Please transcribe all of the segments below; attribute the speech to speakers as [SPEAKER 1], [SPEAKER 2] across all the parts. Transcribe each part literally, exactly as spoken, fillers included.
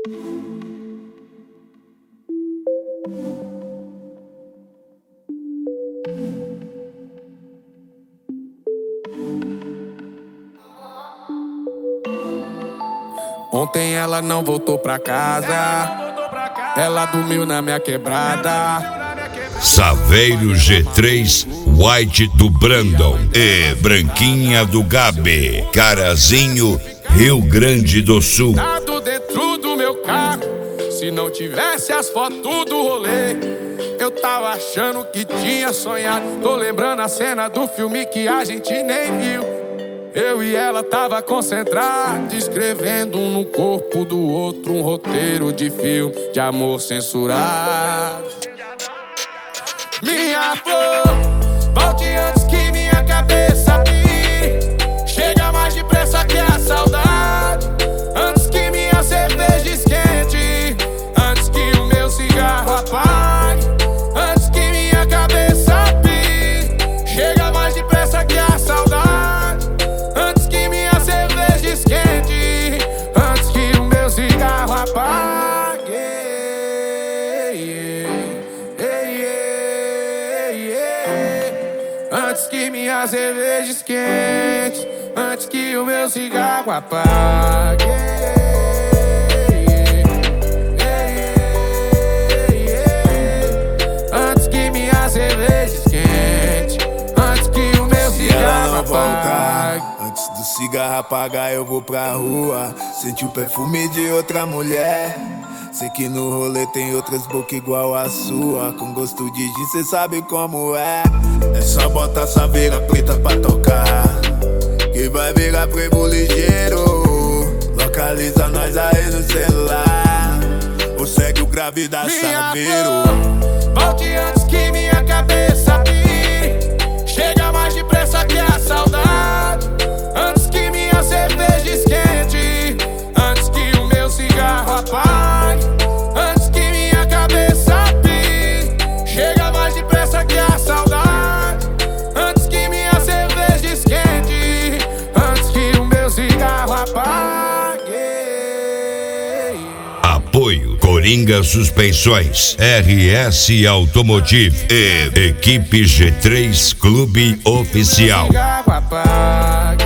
[SPEAKER 1] Ontem ela não voltou pra casa, ela dormiu na minha quebrada.
[SPEAKER 2] Saveiro G três, White do Brandon e Branquinha do Gabi, Carazinho, Rio Grande do Sul.
[SPEAKER 1] Dado dentro do meu carro, se não tivesse as fotos do rolê, eu tava achando que tinha sonhado. Tô lembrando a cena do filme que a gente nem viu. Eu e ela tava concentrado, escrevendo um no corpo do outro um roteiro de filme de amor censurado. Minha flor, volte antes que minha cabeça pire. Chega mais depressa que a saudade, antes que minha cerveja esquente, antes que o meu cigarro apague, antes que minha cabeça pire. Chega mais depressa que a saudade, antes que minha cerveja esquente, antes que o meu cigarro apague. Antes que minha cerveja esquente, antes que o meu cigarro apague. Antes que minha cerveja esquente, antes que o meu cigarro apague.
[SPEAKER 3] Antes do cigarro apagar eu vou pra rua, senti o perfume de outra mulher. Sei que no rolê tem outras bocas igual a sua, com gosto de gin, cê sabe como é. É só botar saveira preta pra tocar, que vai virar frevo ligeiro. Localiza nós aí no celular, ou segue o grave da Saveiro.
[SPEAKER 1] Volte antes que minha cabeça pire. Chega mais depressa que a saudade, antes que minha cerveja esquente, antes que o meu cigarro apague, antes que minha cabeça pire. Chega mais depressa que a saudade, antes que minha cerveja esquente, antes que o meu cigarro apague.
[SPEAKER 2] Apoio Coringa Suspensões, R S Automotive e Equipe G três Clube Oficial.
[SPEAKER 1] Cigarro apague.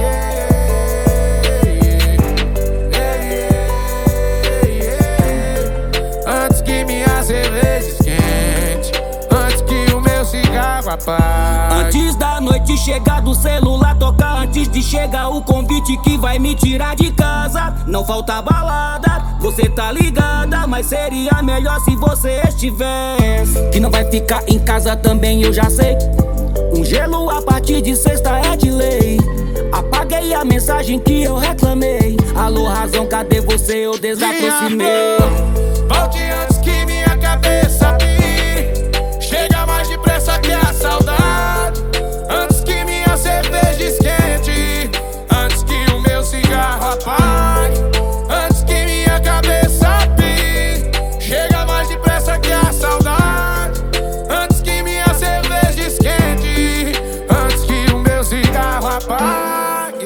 [SPEAKER 1] Antes que minha cerveja esquente, antes que o meu cigarro apague.
[SPEAKER 4] Antes da noite chegar do celular tocar, antes de chegar o convite que vai me tirar de casa. Não falta balada, você tá ligada, mas seria melhor se você estivesse. Que não vai ficar em casa também, eu já sei. Um gelo a partir de sexta é de lei. Apaguei a mensagem que eu reclamei. Alô, razão, cadê você? Eu desaproximei.
[SPEAKER 1] Volte antes que minha cabeça pire. Chega mais depressa que a saudade, antes que minha cerveja esquente, antes que o meu cigarro apague, antes que minha cabeça pire. Chega mais depressa que a saudade, antes que minha cerveja esquente, antes que o meu cigarro apague.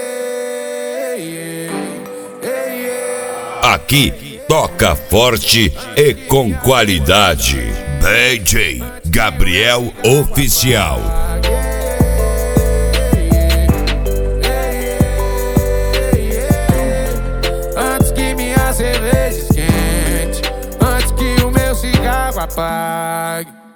[SPEAKER 2] Aqui toca forte e com qualidade. D J Gabriel Oficial.
[SPEAKER 1] Antes que minha cerveja esquente, antes que o meu cigarro apague.